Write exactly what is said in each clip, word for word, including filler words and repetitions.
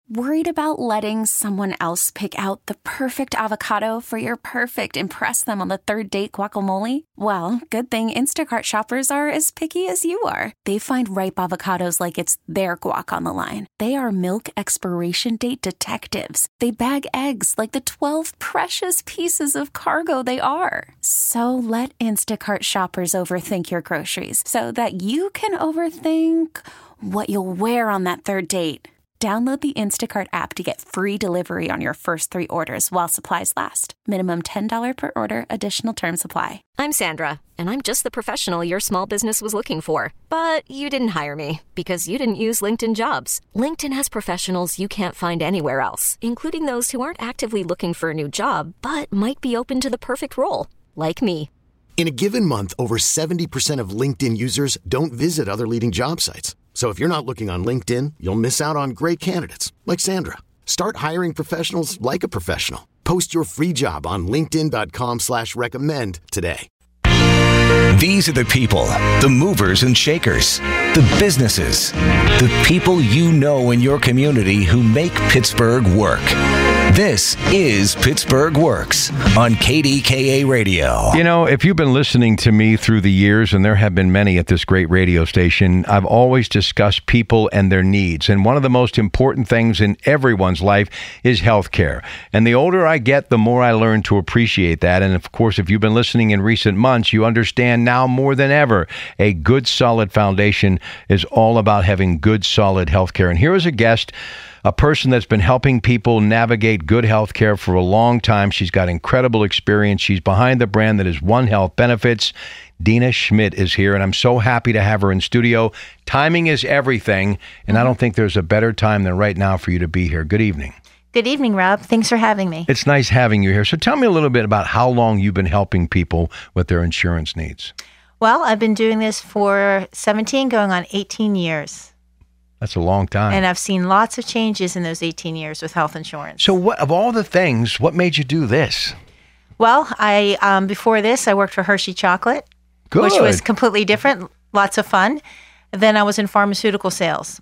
Worried about letting someone else pick out the perfect avocado for your perfect impress them on the third date guacamole? Well, good thing Instacart shoppers are as picky as you are. They find ripe avocados like it's their guac on the line. They are milk expiration date detectives. They bag eggs like the twelve precious pieces of cargo they are. So let Instacart shoppers overthink your groceries so that you can overthink what you'll wear on that third date. Download the Instacart app to get free delivery on your first three orders while supplies last. Minimum ten dollars per order. Additional terms apply. I'm Sandra, and I'm just the professional your small business was looking for. But you didn't hire me because you didn't use LinkedIn Jobs. LinkedIn has professionals you can't find anywhere else, including those who aren't actively looking for a new job, but might be open to the perfect role, like me. In a given month, over seventy percent of LinkedIn users don't visit other leading job sites. So if you're not looking on LinkedIn, you'll miss out on great candidates like Sandra. Start hiring professionals like a professional. Post your free job on linkedin dot com slash recommend today. These are the people, the movers and shakers, the businesses, the people you know in your community who make Pittsburgh work. This is Pittsburgh Works on K D K A Radio. You know, if you've been listening to me through the years, and there have been many at this great radio station, I've always discussed people and their needs. And one of the most important things in everyone's life is health care. And the older I get, the more I learn to appreciate that. And of course, if you've been listening in recent months, you understand now more than ever, a good, solid foundation is all about having good, solid health care. And here is a guest, a person that's been helping people navigate good health care for a long time. She's got incredible experience. She's behind the brand that is One Health Benefits. Dina Schmidt is here, and I'm so happy to have her in studio. Timing is everything, and I don't think there's a better time than right now for you to be here. Good evening. Good evening, Rob. Thanks for having me. It's nice having you here. So tell me a little bit about how long you've been helping people with their insurance needs. Well, I've been doing this for seventeen, going on eighteen years. That's a long time. And I've seen lots of changes in those eighteen years with health insurance. So what, of all the things, what made you do this? Well, I um, before this, I worked for Hershey Chocolate, Good. which was completely different, lots of fun. Then I was in pharmaceutical sales.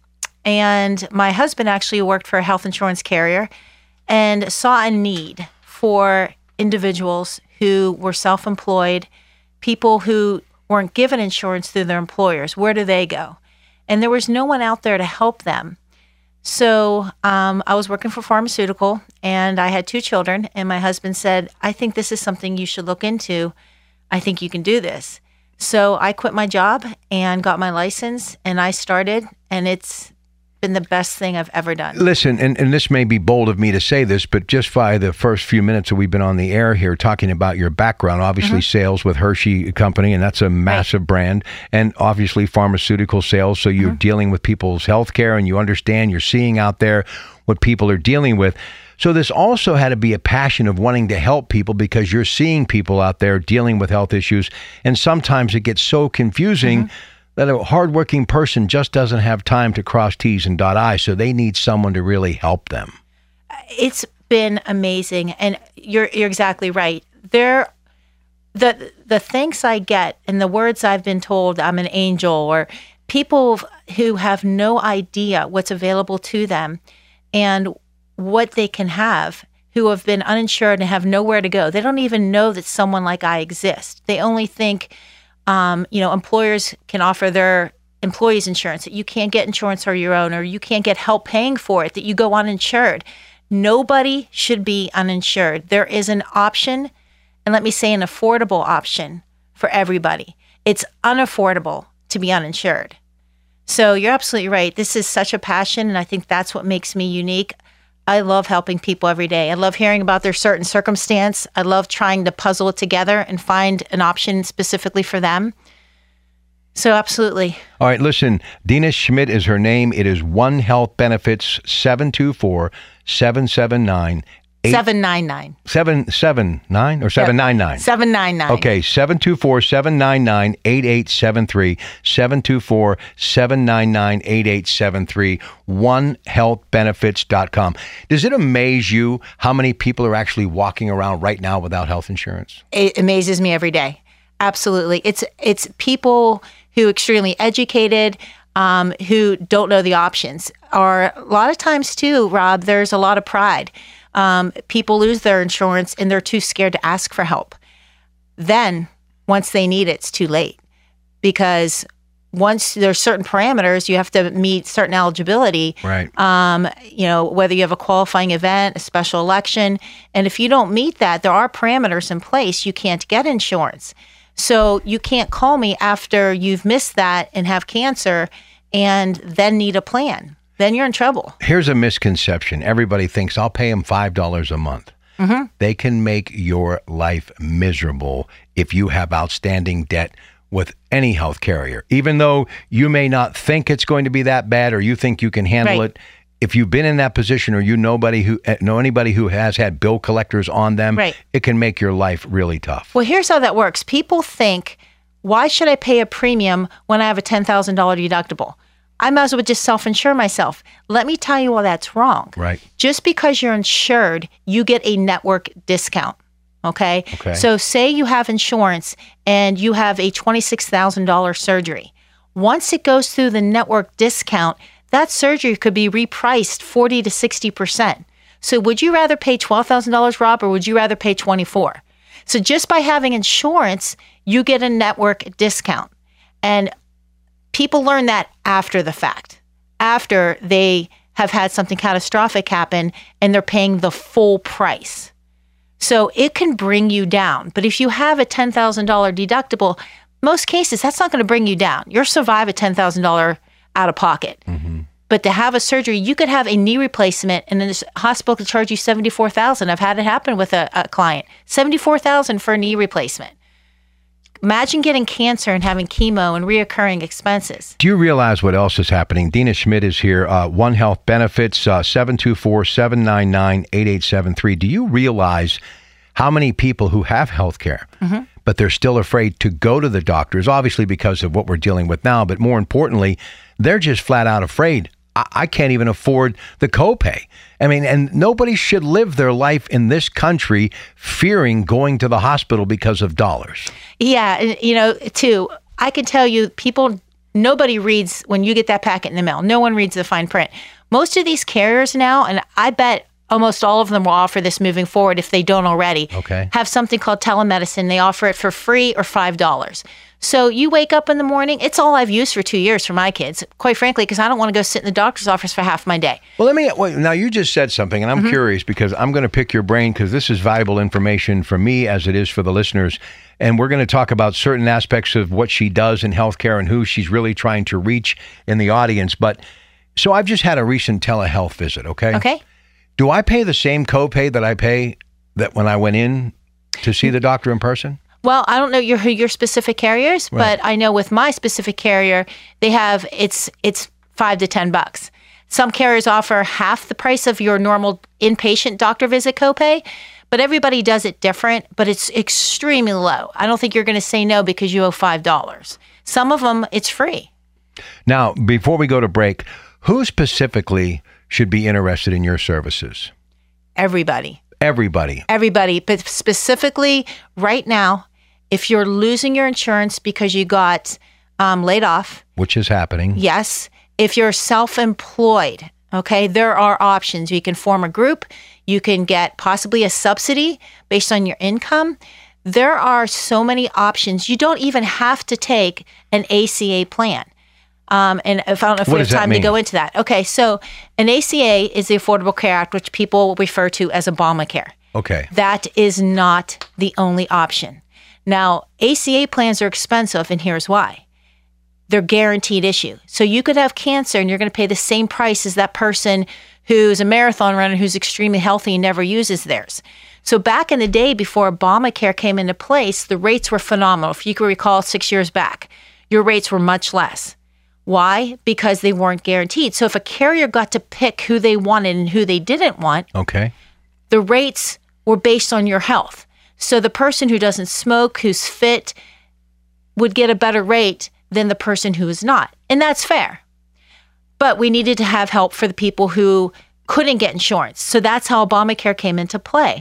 And my husband actually worked for a health insurance carrier and saw a need for individuals who were self-employed, people who weren't given insurance through their employers. Where do they go? And there was no one out there to help them. So um, I was working for pharmaceutical, and I had two children, and my husband said, I think this is something you should look into. I think you can do this. So I quit my job and got my license, and I started, and it's been the best thing I've ever done. Listen, and, and this may be bold of me to say this, but just by the first few minutes that we've been on the air here talking about your background, obviously mm-hmm. sales with Hershey Company, and that's a massive right. brand, and obviously pharmaceutical sales, so you're mm-hmm. dealing with people's health care, and you understand, you're seeing out there what people are dealing with. So this also had to be a passion of wanting to help people because you're seeing people out there dealing with health issues, and sometimes it gets so confusing mm-hmm. that a hardworking person just doesn't have time to cross T's and dot I's, so they need someone to really help them. It's been amazing, and you're you're exactly right. There, the the thanks I get and the words I've been told I'm an angel, or people who have no idea what's available to them and what they can have, who have been uninsured and have nowhere to go. They don't even know that someone like I exist. They only think Um, you know, employers can offer their employees insurance, that you can't get insurance for your own, or you can't get help paying for it, that you go uninsured. Nobody should be uninsured. There is an option, and let me say an affordable option for everybody. It's unaffordable to be uninsured. So you're absolutely right. This is such a passion, and I think that's what makes me unique. I love helping people every day. I love hearing about their certain circumstance. I love trying to puzzle it together and find an option specifically for them. So absolutely. All right, listen, Dina Schmidt is her name. It is One Health Benefits, seven two four, seven seven nine, eight seven nine nine. seven seven nine or seven nine nine? seven nine nine. Okay, seven two four, seven nine nine, eight eight seven three, seven two four, seven nine nine, eight eight seven three, one health benefits dot com. Does it amaze you how many people are actually walking around right now without health insurance? It amazes me every day. Absolutely. It's it's people who are extremely educated, um, who don't know the options. are a lot of times too, Rob, there's a lot of pride. Um, people lose their insurance and they're too scared to ask for help. Then once they need it, it's too late, because once there's certain parameters, you have to meet certain eligibility. Right. Um, you know, whether you have a qualifying event, a special election. And if you don't meet that, there are parameters in place. You can't get insurance. So you can't call me after you've missed that and have cancer and then need a plan. Then you're in trouble. Here's a misconception. Everybody thinks I'll pay them five dollars a month. Mm-hmm. They can make your life miserable if you have outstanding debt with any health carrier. Even though you may not think it's going to be that bad, or you think you can handle Right. it, if you've been in that position, or you nobody who know anybody who has had bill collectors on them, Right. it can make your life really tough. Well, here's how that works. People think, why should I pay a premium when I have a ten thousand dollars deductible? I might as well just self-insure myself. Let me tell you why that's wrong. Right. Just because you're insured, you get a network discount. Okay? Okay. So say you have insurance and you have a twenty-six thousand dollars surgery. Once it goes through the network discount, that surgery could be repriced forty to sixty percent. So would you rather pay twelve thousand dollars, Rob, or would you rather pay twenty-four? So just by having insurance, you get a network discount. And people learn that after the fact, after they have had something catastrophic happen and they're paying the full price. So it can bring you down. But if you have a ten thousand dollars deductible, most cases, that's not going to bring you down. You'll survive a ten thousand dollars out of pocket. Mm-hmm. But to have a surgery, you could have a knee replacement and then the hospital could charge you seventy-four thousand dollars. I've had it happen with a, a client. seventy-four thousand dollars for a knee replacement. Imagine getting cancer and having chemo and reoccurring expenses. Do you realize what else is happening? Dina Schmidt is here. Uh, One Health Benefits, uh, seven two four, seven nine nine, eight eight seven three. Do you realize how many people who have health care, mm-hmm. but they're still afraid to go to the doctors, obviously because of what we're dealing with now, but more importantly, they're just flat out afraid. I, I can't even afford the copay. I mean, and nobody should live their life in this country fearing going to the hospital because of dollars. Yeah, and, you know, too, I can tell you, people, nobody reads when you get that packet in the mail. No one reads the fine print. Most of these carriers now, and I bet almost all of them will offer this moving forward if they don't already, okay. have something called telemedicine. They offer it for free or five dollars. So you wake up in the morning, it's all I've used for two years for my kids, quite frankly, because I don't want to go sit in the doctor's office for half my day. Well, let me, wait, now you just said something, and I'm mm-hmm. curious because I'm going to pick your brain because this is valuable information for me as it is for the listeners. And we're going to talk about certain aspects of what she does in healthcare and who she's really trying to reach in the audience. But so I've just had a recent telehealth visit, okay? Okay. Do I pay the same copay that I pay that when I went in to see the doctor in person? Well, I don't know your who your specific carriers, Right. but I know with my specific carrier, they have it's it's five to ten bucks. Some carriers offer half the price of your normal inpatient doctor visit copay, but everybody does it different. But it's extremely low. I don't think you're going to say no because you owe five dollars. Some of them, it's free. Now, before we go to break, who specifically should be interested in your services? Everybody. Everybody. Everybody, but specifically right now, if you're losing your insurance because you got um, laid off, which is happening. Yes. If you're self-employed, okay, there are options. You can form a group. You can get possibly a subsidy based on your income. There are so many options. You don't even have to take an A C A plan. Um, and if I don't know if What we have does that time to mean? go into that. Okay, so an A C A is the Affordable Care Act, which people refer to as Obamacare. Okay. That is not the only option. Now, A C A plans are expensive, and here's why. They're guaranteed issue. So you could have cancer, and you're going to pay the same price as that person who's a marathon runner who's extremely healthy and never uses theirs. So back in the day, before Obamacare came into place, the rates were phenomenal. If you can recall six years back, your rates were much less. Why? Because they weren't guaranteed. So if a carrier got to pick who they wanted and who they didn't want, Okay. the rates were based on your health. So the person who doesn't smoke, who's fit, would get a better rate than the person who is not. And that's fair. But we needed to have help for the people who couldn't get insurance. So that's how Obamacare came into play.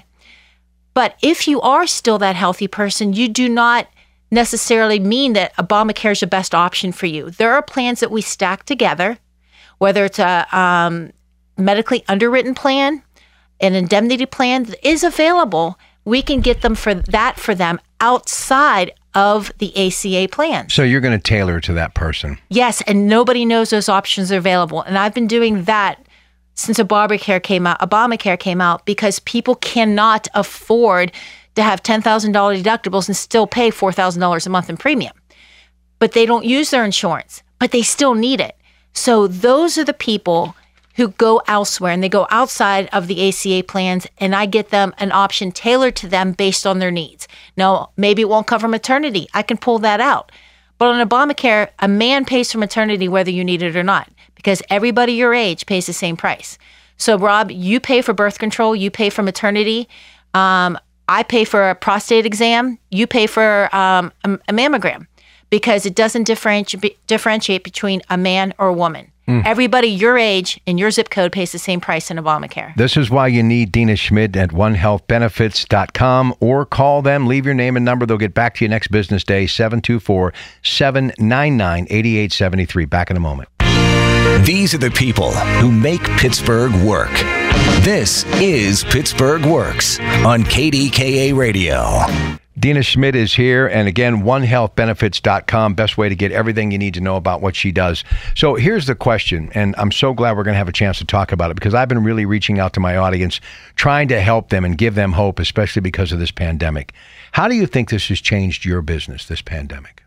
But if you are still that healthy person, you do not necessarily mean that Obamacare is the best option for you. There are plans that we stack together whether it's a um, medically underwritten plan, an indemnity plan that is available, we can get them for that for them outside of the A C A plan. So you're going to tailor to that person. Yes, and nobody knows those options are available. And I've been doing that since Obamacare came out, Obamacare came out, because people cannot afford to have ten thousand dollars deductibles and still pay four thousand dollars a month in premium. But they don't use their insurance, but they still need it. So those are the people who go elsewhere, and they go outside of the A C A plans, and I get them an option tailored to them based on their needs. Now, maybe it won't cover maternity. I can pull that out. But on Obamacare, a man pays for maternity whether you need it or not, because everybody your age pays the same price. So, Rob, you pay for birth control, you pay for maternity. Um, I pay for a prostate exam. You pay for um, a, a mammogram, because it doesn't differentiate differentiate between a man or a woman. Mm. Everybody your age and your zip code pays the same price in Obamacare. This is why you need Dina Schmidt at one health benefits dot com, or call them, leave your name and number. They'll get back to you next business day, seven two four, seven nine nine, eight eight seven three. Back in a moment. These are the people who make Pittsburgh work. This is Pittsburgh Works on K D K A Radio. Dina Schmidt is here, and again, one health benefits dot com, best way to get everything you need to know about what she does. So here's the question, and I'm so glad we're going to have a chance to talk about it, because I've been really reaching out to my audience, trying to help them and give them hope, especially because of this pandemic. How do you think this has changed your business, this pandemic?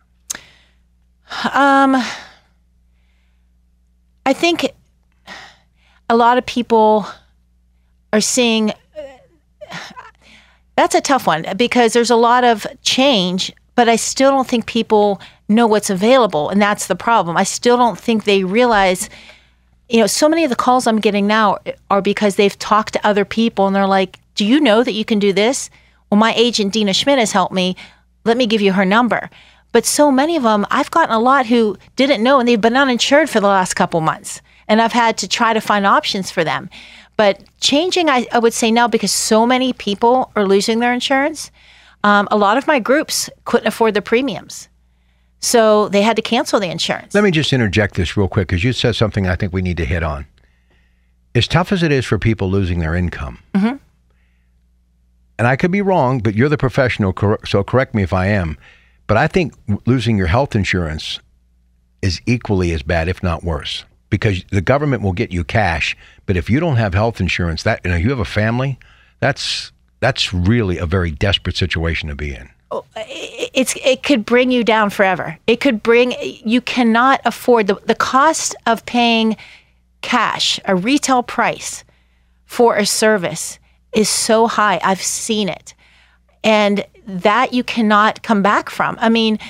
Um, I think a lot of people are seeing... That's a tough one, because there's a lot of change, but I still don't think people know what's available, and that's the problem. I still don't think they realize, you know, so many of the calls I'm getting now are because they've talked to other people, and they're like, do you know that you can do this? Well, my agent, Dina Schmidt, has helped me. Let me give you her number. But so many of them, I've gotten a lot who didn't know, and they've been uninsured for the last couple months, and I've had to try to find options for them. But changing, I, I would say now, because so many people are losing their insurance, um, a lot of my groups couldn't afford the premiums. So they had to cancel the insurance. Let me just interject this real quick, because you said something I think we need to hit on. As tough as it is for people losing their income, mm-hmm. and I could be wrong, but you're the professional, so correct me if I am, but I think losing your health insurance is equally as bad, if not worse. Because the government will get you cash, but if you don't have health insurance, that you know you have a family, that's that's really a very desperate situation to be in. It's it could bring you down forever. It could bring you cannot afford the the cost of paying cash, a retail price for a service is so high. I've seen it, and that you cannot come back from. I mean,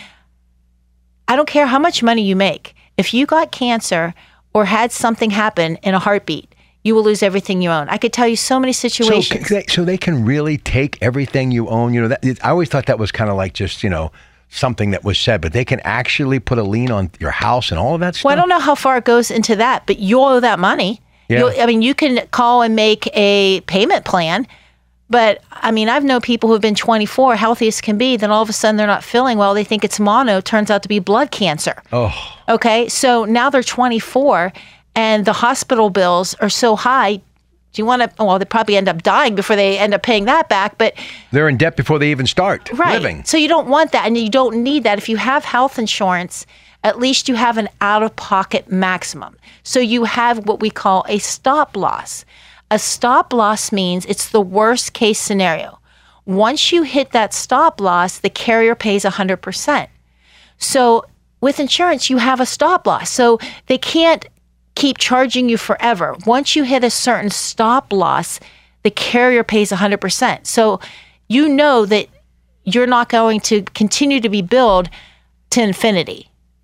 I don't care how much money you make. If you got cancer or had something happen in a heartbeat, you will lose everything you own. I could tell you so many situations. So, so they can really take everything you own. You know, that, I always thought that was kind of like just, you know, something that was said, but they can actually put a lien on your house and all of that stuff. Well, I don't know how far it goes into that, but you'll owe that money. Yeah. You'll, I mean, you can call and make a payment plan, but I mean, I've known people who've been twenty-four, healthy as can be, then all of a sudden they're not feeling well. They think it's mono, turns out to be blood cancer. Oh. Okay, so now they're twenty-four and the hospital bills are so high. Do you want to, well, they probably end up dying before they end up paying that back, but they're in debt before they even start right. living. So you don't want that, and you don't need that. If you have health insurance, at least you have an out-of-pocket maximum. So you have what we call a stop loss. A stop loss means it's the worst case scenario. Once you hit that stop loss, the carrier pays one hundred percent. So with insurance, you have a stop loss. So they can't keep charging you forever. Once you hit a certain stop loss, the carrier pays one hundred percent. So you know that you're not going to continue to be billed to infinity.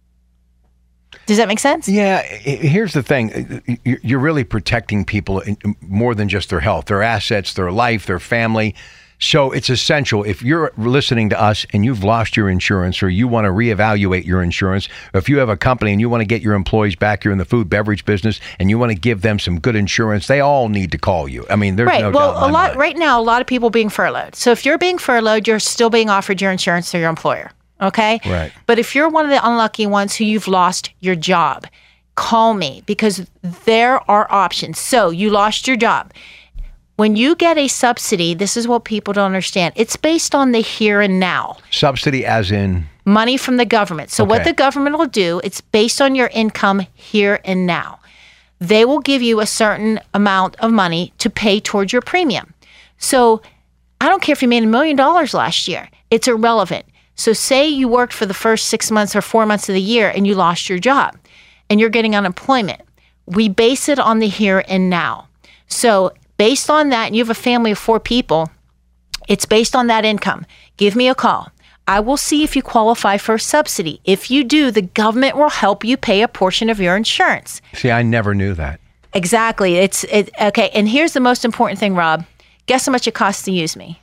Does that make sense? Yeah. Here's the thing. You're really protecting people more than just their health, their assets, their life, their family. So it's essential. If you're listening to us and you've lost your insurance, or you want to reevaluate your insurance, or if you have a company and you want to get your employees back, you're in the food beverage business and you want to give them some good insurance, they all need to call you. I mean, there's right. no well, doubt in my a lot mind. right now, a lot of people being furloughed. So if you're being furloughed, you're still being offered your insurance through your employer. Okay? Right. But if you're one of the unlucky ones who you've lost your job, call me because there are options. So you lost your job. When you get a subsidy, this is what people don't understand. It's based on the here and now. Subsidy as in? Money from the government. So Okay. what the government will do, it's based on your income here and now. They will give you a certain amount of money to pay towards your premium. So I don't care if you made a million dollars last year. It's irrelevant. So say you worked for the first six months or four months of the year and you lost your job and you're getting unemployment. We base it on the here and now. So based on that, and you have a family of four people, it's based on that income. Give me a call. I will see if you qualify for a subsidy. If you do, the government will help you pay a portion of your insurance. See, I never knew that. Exactly. It's it, okay. And here's the most important thing, Rob. Guess how much it costs to use me?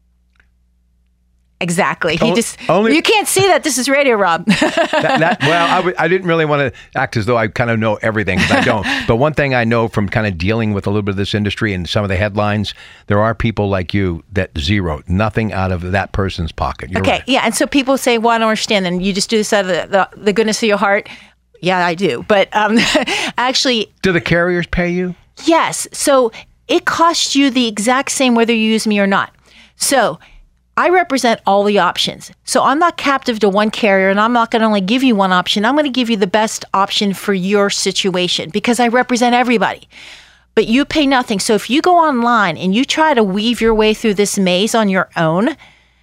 Exactly. He O- just only- you can't see that. This is radio, Rob. That, that, well, I, w- I didn't really want to act as though I kind of know everything, because I don't. But one thing I know from kind of dealing with a little bit of this industry and some of the headlines, there are people like you that zero nothing out of that person's pocket. You're Okay. right. Yeah. And so people say, well, I don't understand. Then you just do this out of the, the, the goodness of your heart. Yeah, I do. But um, actually, Do the carriers pay you? yes. So it costs you the exact same whether you use me or not. So I represent all the options. So I'm not captive to one carrier, and I'm not going to only give you one option. I'm going to give you the best option for your situation because I represent everybody. But you pay nothing. So if you go online and you try to weave your way through this maze on your own,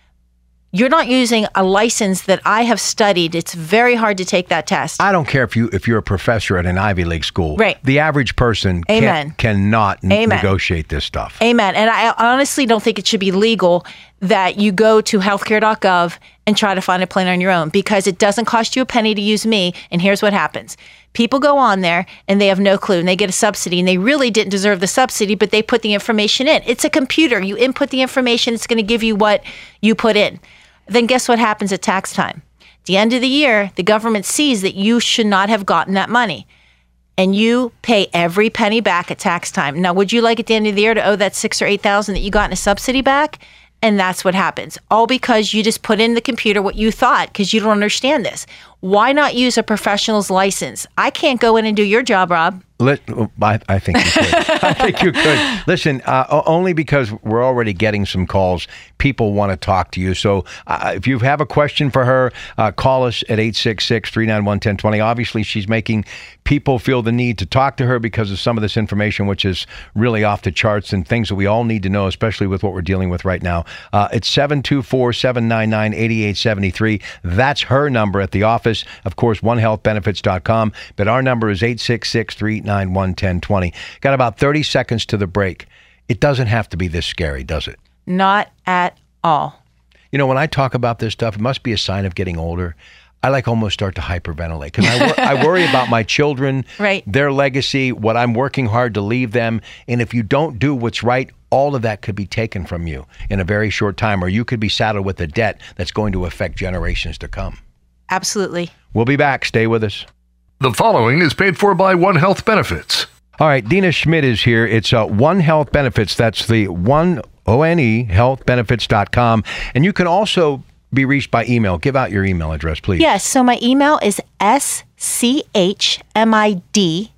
you're not using a license that I have studied. It's very hard to take that test. I don't care if you if you're a professor at an Ivy League school. Right. The average person Amen. Can't, cannot n- Amen. negotiate this stuff. Amen. And I honestly don't think it should be legal that you go to healthcare dot gov and try to find a plan on your own because it doesn't cost you a penny to use me. And here's what happens. People go on there and they have no clue and they get a subsidy and they really didn't deserve the subsidy, but they put the information in. It's a computer. You input the information. It's going to give you what you put in. Then guess what happens at tax time? At the end of the year, the government sees that you should not have gotten that money. And you pay every penny back at tax time. Now, would you like at the end of the year to owe that six or eight thousand that you got in a subsidy back? And that's what happens. All because you just put in the computer what you thought because you don't understand this. Why not use a professional's license? I can't go in and do your job, Rob. Let, I, I think you could. I think you could. Listen, uh, o- only because we're already getting some calls. People want to talk to you. So uh, if you have a question for her, uh, call us at eight six six, three nine one, one zero two zero. Obviously, she's making people feel the need to talk to her because of some of this information, which is really off the charts and things that we all need to know, especially with what we're dealing with right now. Uh, it's seven two four, seven nine nine, eight eight seven three. That's her number at the office. Of course, one health benefits dot com. But our number is eight six six, three nine one, one zero two zero. Got about thirty seconds to the break. It doesn't have to be this scary, does it? Not at all. You know, when I talk about this stuff, it must be a sign of getting older. I like almost start to hyperventilate because I, wor- I worry about my children, Right. their legacy, what I'm working hard to leave them. And if you don't do what's right, all of that could be taken from you in a very short time, or you could be saddled with a debt that's going to affect generations to come. Absolutely. We'll be back. Stay with us. The following is paid for by One Health Benefits. All right, Dina Schmidt is here. It's uh, One Health Benefits. That's the one, O N E, health benefits dot com. And you can also be reached by email. Give out your email address, please. Yes. So my email is S C H M I D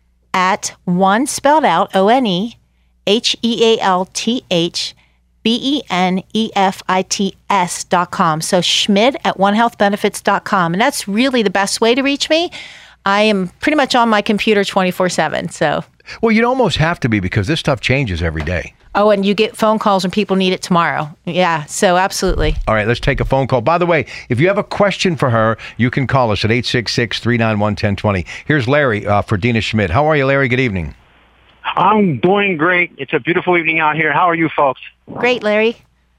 at one spelled out, O N E, H E A L T H, B E N E F I T S dot com. So Schmidt at one health benefits dot com. And that's really the best way to reach me. I am pretty much on my computer twenty-four seven. So, Well, you'd almost have to be because this stuff changes every day. oh, and you get phone calls when people need it tomorrow. Yeah. So absolutely. All right, let's take a phone call. By the way, if you have a question for her, you can call us at eight six six, three nine one, one zero two zero. Here's Larry uh, for Dina Schmidt. How are you, Larry? Good evening. I'm doing great. It's a beautiful evening out here. How are you folks? Great, Larry.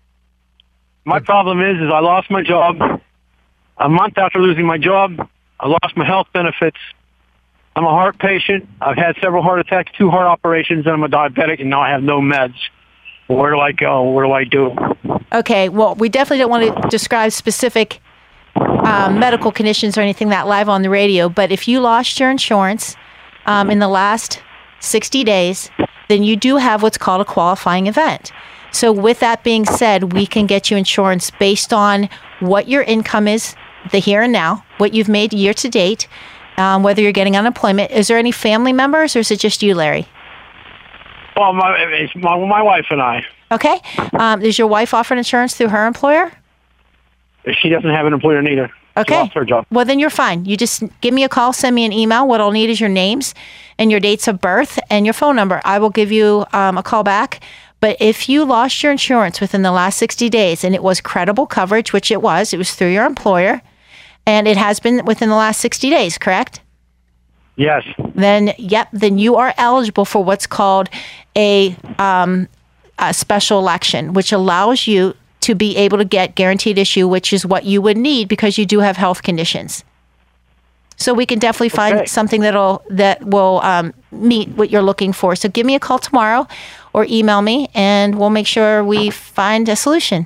My problem is, is I lost my job. A month after losing my job, I lost my health benefits. I'm a heart patient. I've had several heart attacks, two heart operations, and I'm a diabetic, and now I have no meds. Where do I go? What do I do? Okay, well, we definitely don't want to describe specific um, medical conditions or anything that live on the radio, but if you lost your insurance um, in the last sixty days, then you do have what's called a qualifying event. So with that being said, we can get you insurance based on what your income is, the here and now, what you've made year to date, um, whether you're getting unemployment. Is there any family members, or is it just you, Larry? Well, my, it's my, my wife and I. Okay. Um, is your wife offered insurance through her employer? She doesn't have an employer neither. Okay. She lost her job. Well, then you're fine. You just give me a call, send me an email. What I'll need is your names and your dates of birth and your phone number. I will give you um, a call back. But if you lost your insurance within the last sixty days and it was credible coverage, which it was, it was through your employer, and it has been within the last sixty days, correct? Yes. Then, yep, then you are eligible for what's called a, um, a special election, which allows you to be able to get guaranteed issue, which is what you would need because you do have health conditions. So we can definitely find Okay. something that'll that will um, meet what you're looking for. So give me a call tomorrow or email me, and we'll make sure we find a solution.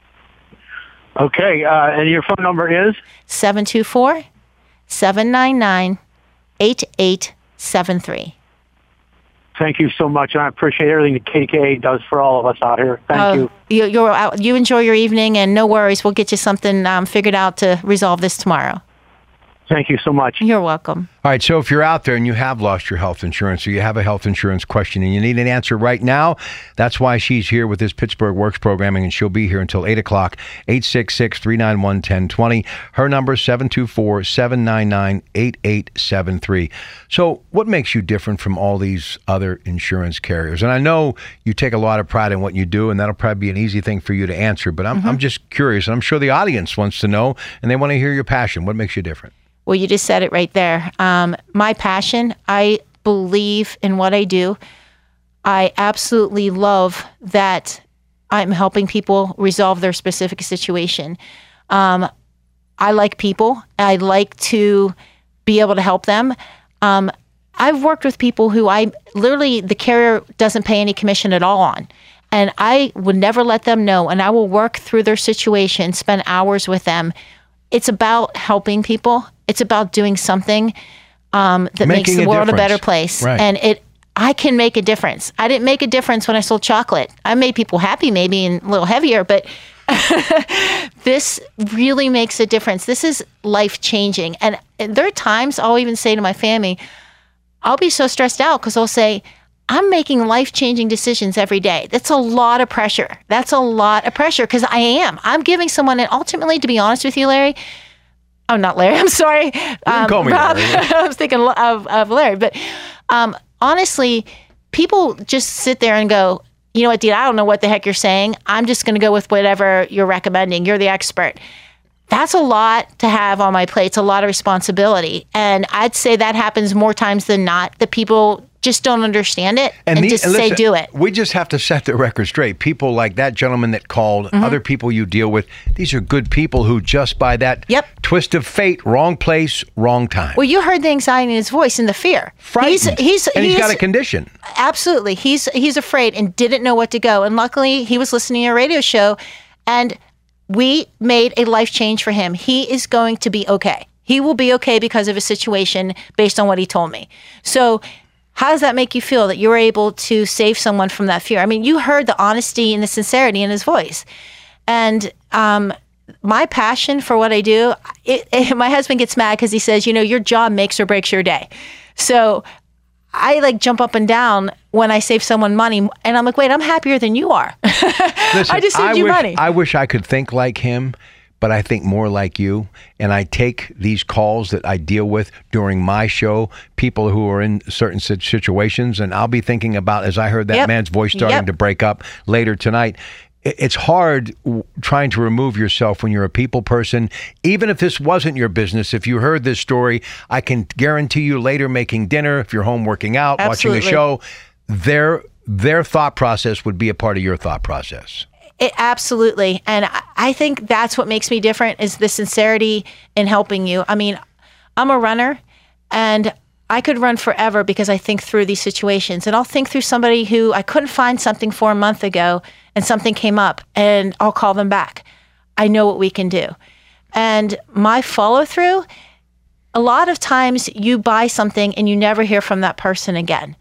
Okay. Uh, and your phone number is? seven two four, seven nine nine, eight eight seven three. Thank you so much, and I appreciate everything that K D K A does for all of us out here. Thank Uh, you. You, you're out, you enjoy your evening, and no worries. We'll get you something um, figured out to resolve this tomorrow. Thank you so much. You're welcome. All right, so if you're out there and you have lost your health insurance or you have a health insurance question and you need an answer right now, that's why she's here with this Pittsburgh Works programming, and she'll be here until eight o'clock, eight six six, three nine one, one zero two zero. Her number is seven two four, seven nine nine, eight eight seven three. So what makes you different from all these other insurance carriers? And I know you take a lot of pride in what you do, and that'll probably be an easy thing for you to answer, but I'm, Mm-hmm. I'm just curious, and I'm sure the audience wants to know, and they want to hear your passion. What makes you different? Well, you just said it right there. Um, my passion, I believe in what I do. I absolutely love that I'm helping people resolve their specific situation. Um, I like people. I like to be able to help them. Um, I've worked with people who I literally, the carrier doesn't pay any commission at all on. And I would never let them know. And I will work through their situation, spend hours with them. It's about helping people. It's about doing something um, that Making makes the a world a better difference. place. Right. And it, I can make a difference. I didn't make a difference when I sold chocolate. I made people happy, maybe, and a little heavier, but this really makes a difference. This is life changing. And there are times I'll even say to my family, I'll be so stressed out because I'll say, I'm making life-changing decisions every day. That's a lot of pressure. That's a lot of pressure because I am. I'm giving someone, and ultimately, to be honest with you, Larry, oh, not Larry, I'm sorry. You can call me Rob, Larry. I was thinking of, of Larry. But um, honestly, people just sit there and go, you know what, Dean, I don't know what the heck you're saying. I'm just going to go with whatever you're recommending. You're the expert. That's a lot to have on my plate. It's a lot of responsibility. And I'd say that happens more times than not, that people just don't understand it and, the- just and say, listen, do it. We just have to set the record straight. People like that gentleman that called, Mm-hmm. other people you deal with, these are good people who just by that Yep. twist of fate, wrong place, wrong time. Well, you heard the anxiety in his voice and the fear. Frightened. He's, he's, and he's he's got a condition. Absolutely. He's he's afraid and didn't know what to go. And luckily, he was listening to a radio show, and we made a life change for him. He is going to be okay. He will be okay because of his situation based on what he told me. So how does that make you feel that you were able to save someone from that fear? I mean, you heard the honesty and the sincerity in his voice. And um, my passion for what I do, it, it, my husband gets mad because he says, you know, your job makes or breaks your day. So I like jump up and down when I save someone money, and I'm like, wait, I'm happier than you are. Listen, I just saved you wish, money. I wish I could think like him, but I think more like you. And I take these calls that I deal with during my show, people who are in certain sit- situations, and I'll be thinking about, as I heard that Yep. man's voice starting Yep. to break up later tonight, i- it's hard w- trying to remove yourself when you're a people person. Even if this wasn't your business, if you heard this story, I can guarantee you later making dinner, if you're home working out, watching a Absolutely. show, their their thought process would be a part of your thought process. It, absolutely. And I, I think that's what makes me different is the sincerity in helping you. I mean, I'm a runner, and I could run forever because I think through these situations. And I'll think through somebody who I couldn't find something for a month ago, and something came up, and I'll call them back. I know what we can do. And my follow through, a lot of times you buy something and you never hear from that person again.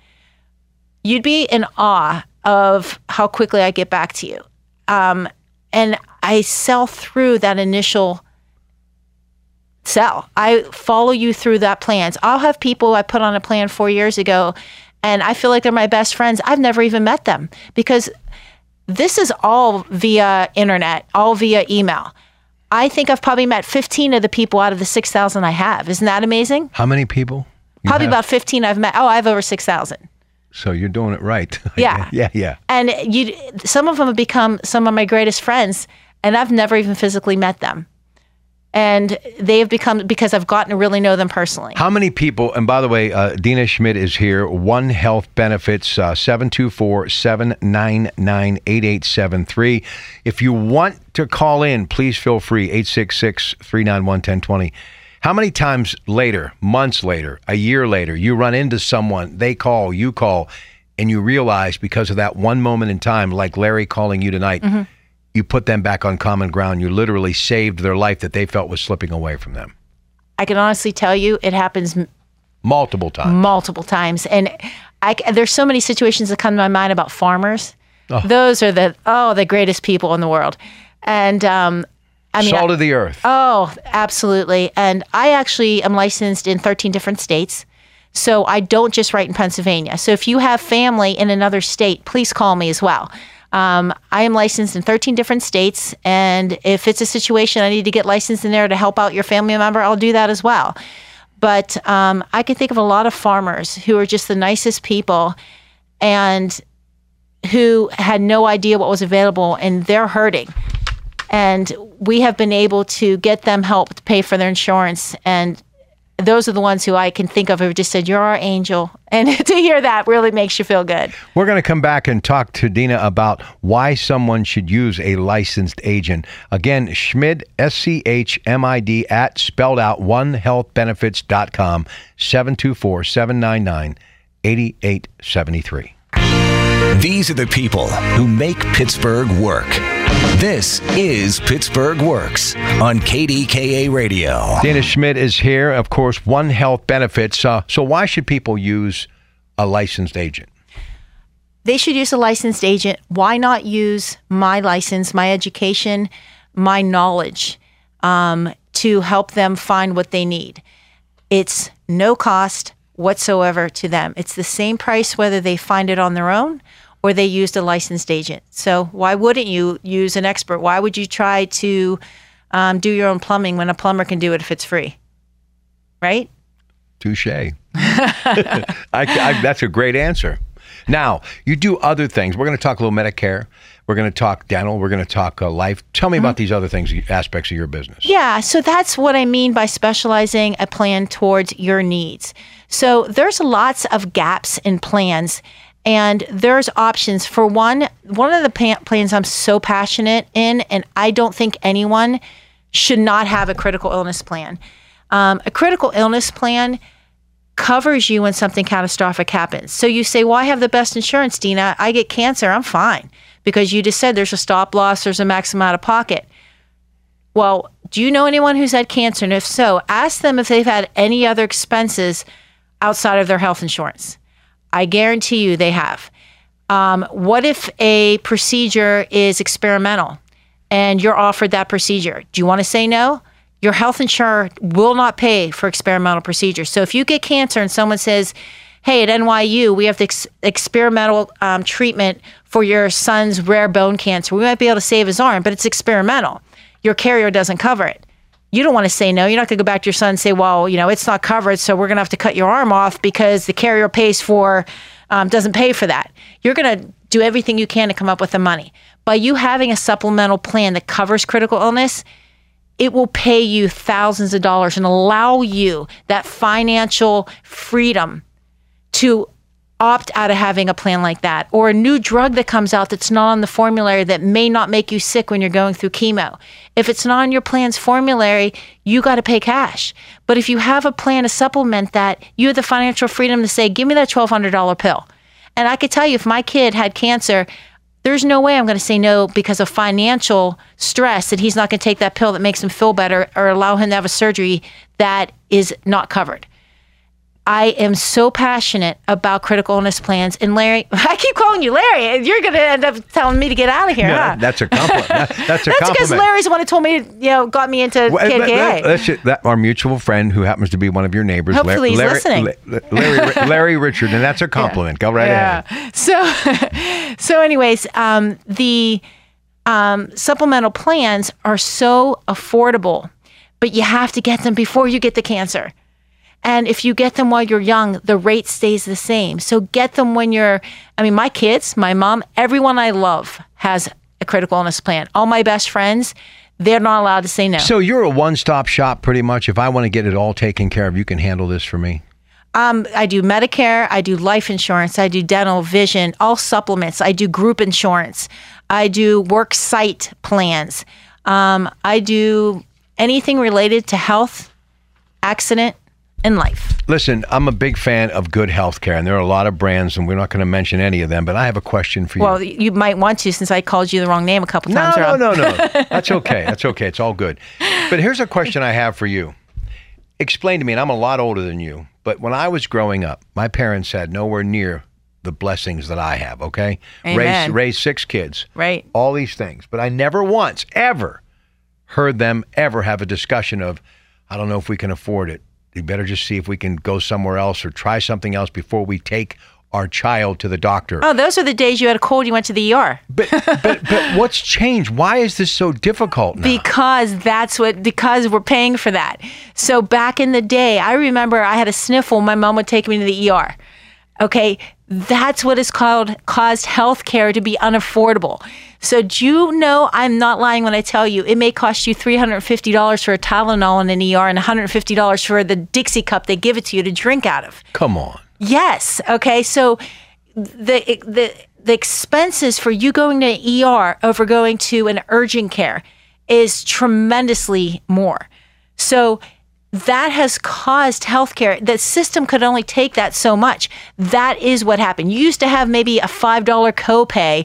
You'd be in awe of how quickly I get back to you. Um, and I sell through that initial sell. I follow you through that plans. I'll have people I put on a plan four years ago, and I feel like they're my best friends. I've never even met them because this is all via internet, all via email. I think I've probably met fifteen of the people out of the six thousand I have. Isn't that amazing? How many people? Probably have? about fifteen I've met. Oh, I have over six thousand. So you're doing it right. Yeah. yeah, yeah. And you, some of them have become some of my greatest friends, and I've never even physically met them. And they have become, because I've gotten to really know them personally. How many people, and by the way, uh, Dina Schmidt is here, One Health Benefits, uh, seven two four, seven nine nine, eight eight seven three. If you want to call in, please feel free, eight six six, three nine one, one zero two zero. How many times later, months later, a year later, you run into someone, they call, you call, and you realize because of that one moment in time, like Larry calling you tonight, mm-hmm. you put them back on common ground. You literally saved their life that they felt was slipping away from them. I can honestly tell you it happens m- multiple times. Multiple times. And I, there's so many situations that come to my mind about farmers. Oh. Those are the, oh, the greatest people in the world. And um, I mean, salt of the earth. Oh, absolutely. And I actually am licensed in thirteen different states. So I don't just write in Pennsylvania. So if you have family in another state, please call me as well. Um, I am licensed in thirteen different states, and if it's a situation I need to get licensed in there to help out your family member, I'll do that as well. But um, I can think of a lot of farmers who are just the nicest people and who had no idea what was available, and they're hurting. And we have been able to get them help to pay for their insurance, and those are the ones who I can think of who just said, you're our angel. And to hear that really makes you feel good. We're going to come back and talk to Dina about why someone should use a licensed agent. Again, Schmid, S C H M I D, at spelled out one health benefits dot com, seven two four, seven nine nine, eight eight seven three. These are the people who make Pittsburgh work. This is Pittsburgh Works on K D K A Radio. Dina Schmidt is here, of course, One Health Benefits. Uh, so why should people use a licensed agent? They should use a licensed agent. Why not use my license, my education, my knowledge um, to help them find what they need? It's no cost whatsoever to them. It's the same price whether they find it on their own or they used a licensed agent. So why wouldn't you use an expert? Why would you try to um, do your own plumbing when a plumber can do it if it's free? Right? Touche. I, I, that's a great answer. Now, you do other things. We're going to talk a little Medicare. We're going to talk dental. We're going to talk uh, life. Tell me mm-hmm. about these other things, aspects of your business. Yeah, so that's what I mean by specializing a plan towards your needs. So there's lots of gaps in plans, and there's options. For one, one of the pa- plans I'm so passionate in, and I don't think anyone should not have a critical illness plan. Um, a critical illness plan covers you when something catastrophic happens. So you say, well, I have the best insurance, Dina. I get cancer. I'm fine. Because you just said there's a stop loss, there's a maximum out of pocket. Well, do you know anyone who's had cancer? And if so, ask them if they've had any other expenses outside of their health insurance. I guarantee you they have. Um, what if a procedure is experimental and you're offered that procedure? Do you want to say no? Your health insurer will not pay for experimental procedures. So if you get cancer and someone says, hey, at N Y U, we have the ex- experimental um, treatment for your son's rare bone cancer. We might be able to save his arm, but it's experimental. Your carrier doesn't cover it. You don't want to say no. You're not going to go back to your son and say, well, you know, it's not covered, so we're going to have to cut your arm off because the carrier pays for, um, doesn't pay for that. You're going to do everything you can to come up with the money. By you having a supplemental plan that covers critical illness, it will pay you thousands of dollars and allow you that financial freedom to opt out of having a plan like that, or a new drug that comes out that's not on the formulary that may not make you sick when you're going through chemo. If it's not on your plan's formulary, you got to pay cash. But if you have a plan to supplement that, you have the financial freedom to say, give me that twelve hundred dollars pill. And I could tell you, if my kid had cancer, there's no way I'm going to say no because of financial stress that he's not going to take that pill that makes him feel better or allow him to have a surgery that is not covered. I am so passionate about critical illness plans. And Larry, I keep calling you Larry. You're going to end up telling me to get out of here, No, huh? That's a compliment. That- that's a That's compliment. because Larry's the one who told me, you know, got me into Well, K that- K A. that- that's it. That- our mutual friend who happens to be one of your neighbors. Hopefully Larry, he's Larry, listening. La- Larry, Larry Richard, and that's a compliment. Go right yeah. ahead. So, so anyways, um, the um, supplemental plans are so affordable, but you have to get them before you get the cancer. And if you get them while you're young, the rate stays the same. So get them when you're, I mean, my kids, my mom, everyone I love has a critical illness plan. All my best friends, they're not allowed to say no. So you're a one-stop shop pretty much. If I want to get it all taken care of, you can handle this for me? Um, I do Medicare, I do life insurance, I do dental, vision, all supplements. I do group insurance. I do work site plans. Um, I do anything related to health, accident, and life. Listen, I'm a big fan of good health care, and there are a lot of brands, and we're not going to mention any of them, but I have a question for you. Well, you might want to, since I called you the wrong name a couple no, times. no, Rob. no, no. That's okay. That's okay. It's all good. But here's a question I have for you. Explain to me, and I'm a lot older than you, but when I was growing up, my parents had nowhere near the blessings that I have, okay? Amen. Raised, raised six kids. Right. All these things. But I never once, ever heard them ever have a discussion of, I don't know if we can afford it. You better just see if we can go somewhere else or try something else before we take our child to the doctor. Oh, those are the days you had a cold, you went to the E R. But but but what's changed? Why is this so difficult now? Because that's what, because we're paying for that. So back in the day, I remember I had a sniffle, my mom would take me to the E R. Okay, that's what is called caused healthcare to be unaffordable. So do you know, I'm not lying when I tell you, it may cost you three hundred fifty dollars for a Tylenol in an E R and one hundred fifty dollars for the Dixie cup they give it to you to drink out of. Come on. Yes. Okay. So the the the expenses for you going to an E R over going to an urgent care is tremendously more. So that has caused healthcare. The system could only take that so much. That is what happened. You used to have maybe a five dollar copay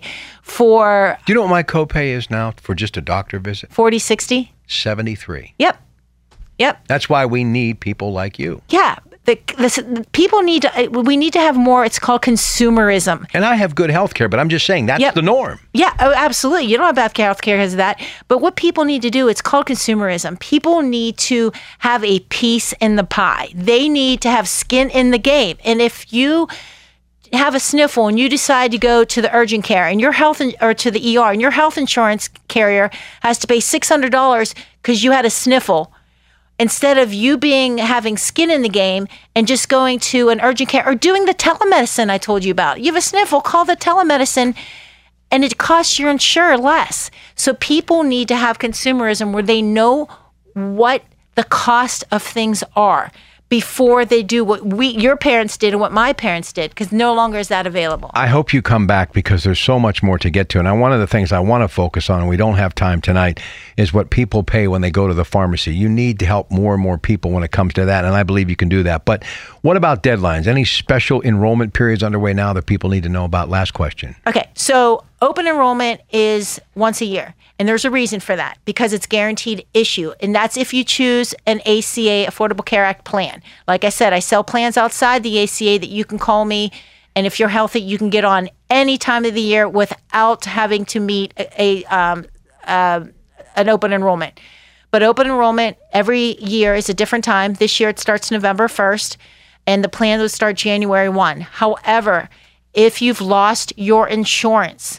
for Do you know what my copay is now for just a doctor visit? forty, sixty. seventy-three. Yep. Yep. That's why we need people like you. Yeah. The, the, the people need to, we need to have more, it's called consumerism. And I have good health care, but I'm just saying that's Yep. the norm. Yeah, oh, absolutely. You don't have bad health care because of that. But what people need to do, it's called consumerism. People need to have a piece in the pie. They need to have skin in the game. And if you have a sniffle and you decide to go to the urgent care and your health in, or to the E R and your health insurance carrier has to pay six hundred dollars because you had a sniffle, instead of you being having skin in the game and just going to an urgent care or doing the telemedicine I told you about. You have a sniffle, call the telemedicine, and it costs your insurer less. So people need to have consumerism where they know what the cost of things are before they do what we, your parents did and what my parents did, because no longer is that available. I hope you come back because there's so much more to get to. And one of the things I want to focus on, and we don't have time tonight, is what people pay when they go to the pharmacy. You need to help more and more people when it comes to that, and I believe you can do that. But what about deadlines? Any special enrollment periods underway now that people need to know about? Last question. Okay, so open enrollment is once a year. And there's a reason for that, because it's guaranteed issue. And that's if you choose an A C A, Affordable Care Act plan. Like I said, I sell plans outside the A C A that you can call me. And if you're healthy, you can get on any time of the year without having to meet a, a um, uh, an open enrollment. But open enrollment every year is a different time. This year it starts November first, and the plan will start January first. However, if you've lost your insurance,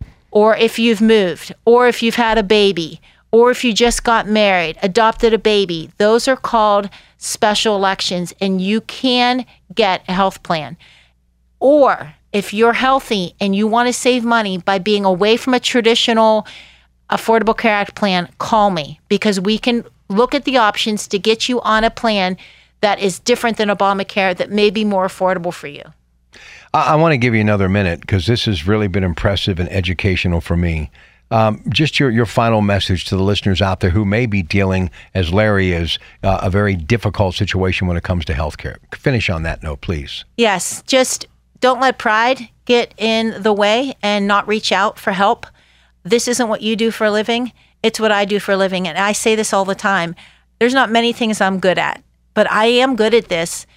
or if you've moved, or if you've had a baby, or if you just got married, adopted a baby, those are called special elections, and you can get a health plan. Or if you're healthy and you want to save money by being away from a traditional Affordable Care Act plan, call me, because we can look at the options to get you on a plan that is different than Obamacare, that may be more affordable for you. I, I want to give you another minute because this has really been impressive and educational for me. Um, just your, your final message to the listeners out there who may be dealing, as Larry is, uh, a very difficult situation when it comes to healthcare. Finish on that note, please. Yes, just don't let pride get in the way and not reach out for help. This isn't what you do for a living. It's what I do for a living. And I say this all the time. There's not many things I'm good at, but I am good at this.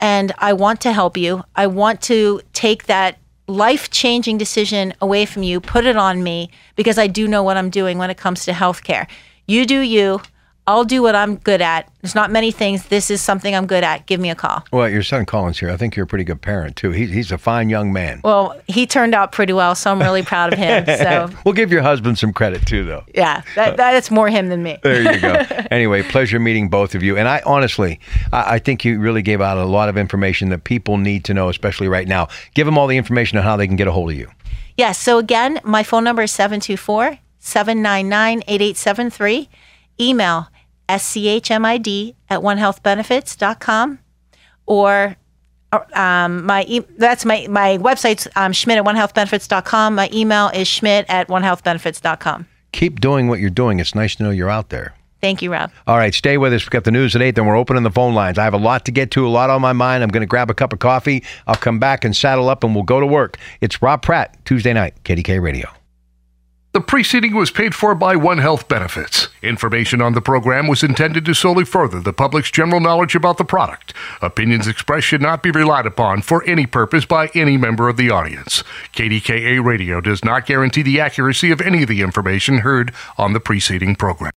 and I want to help you. I want to take that life-changing decision away from you, put it on me, because I do know what I'm doing when it comes to healthcare. You do you. I'll do what I'm good at. There's not many things. This is something I'm good at. Give me a call. Well, your son Colin's here. I think you're a pretty good parent, too. He, he's a fine young man. Well, he turned out pretty well, so I'm really proud of him. So we'll give your husband some credit, too, though. Yeah, that, that's more him than me. There you go. Anyway, pleasure meeting both of you. And I honestly, I, I think you really gave out a lot of information that people need to know, especially right now. Give them all the information on how they can get a hold of you. Yes. So again, my phone number is seven two four, seven nine nine, eight eight seven three. Email schmid at one health benefits dot com, or um, my e- that's my my website's um, schmidt at one health benefits dot com. My email is schmidt at one health benefits dot com. Keep doing what you're doing. It's nice to know you're out there. Thank you, Rob. All right, stay with us. We've got the news at eight, then we're opening the phone lines. I have a lot to get to, a lot on my mind. I'm going to grab a cup of coffee. I'll come back and saddle up, and we'll go to work. It's Rob Pratt, Tuesday night, K D K Radio. The preceding was paid for by One Health Benefits. Information on the program was intended to solely further the public's general knowledge about the product. Opinions expressed should not be relied upon for any purpose by any member of the audience. K D K A Radio does not guarantee the accuracy of any of the information heard on the preceding program.